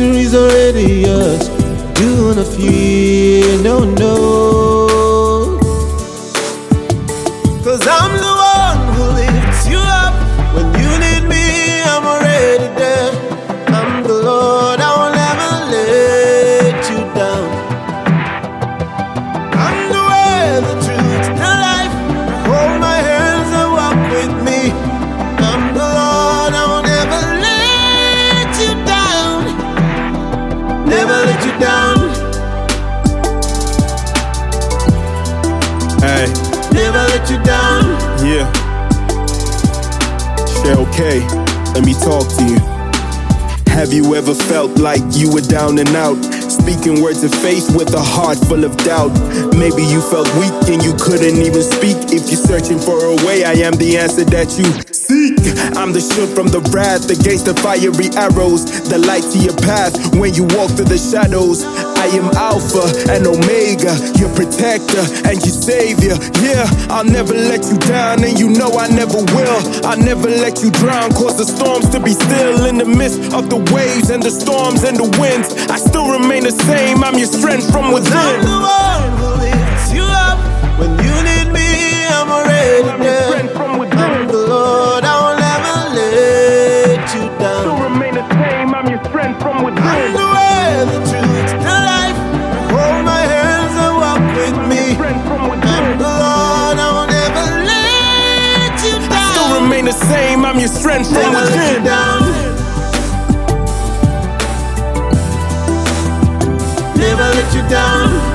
victory's already yours. You wanna feel, no. Cause I'm the one who lifts you up. When you need me, I'm already there. I'm the Lord, I will never let you down. I'm the way, the truth, the life. Hold my hands and walk with me. I'm the Lord, I will never let you down. Never let you down. Hey, never let you down. Yeah. Shell K, let me talk to you. Have you ever felt like you were down and out? Speaking words of faith with a heart full of doubt. Maybe you felt weak and you couldn't even speak. If you're searching for a way, I am the answer that you seek. I'm the shield from the wrath against the fiery arrows, the light to your path when you walk through the shadows. I am Alpha and Omega, your protector and your savior. Yeah, I'll never let you down, and you know I never will. I'll never let you drown, cause the storms to be still. In the midst of the waves and the storms and the winds, I still remain the same. I'm your strength from within. I'm the one who lifts you up. When you need me, I'm already there. I'm the Lord, I will never let you down. Still remain the same. I'm your strength from within. I'm the way, the truth, the life. Hold my hands and walk with me. I'm the Lord, I will never let you down. I still remain the same. I'm your strength from never within. let you down. Never let you down.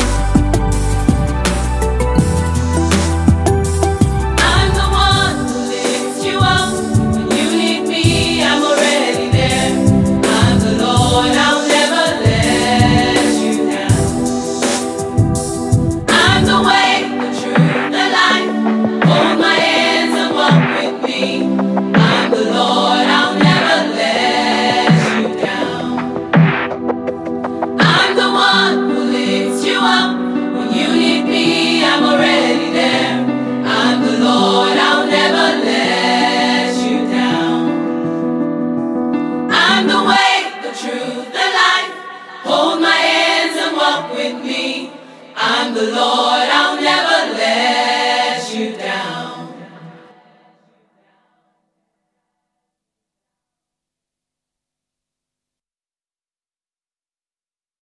With me, I'm the Lord, I'll never let you down.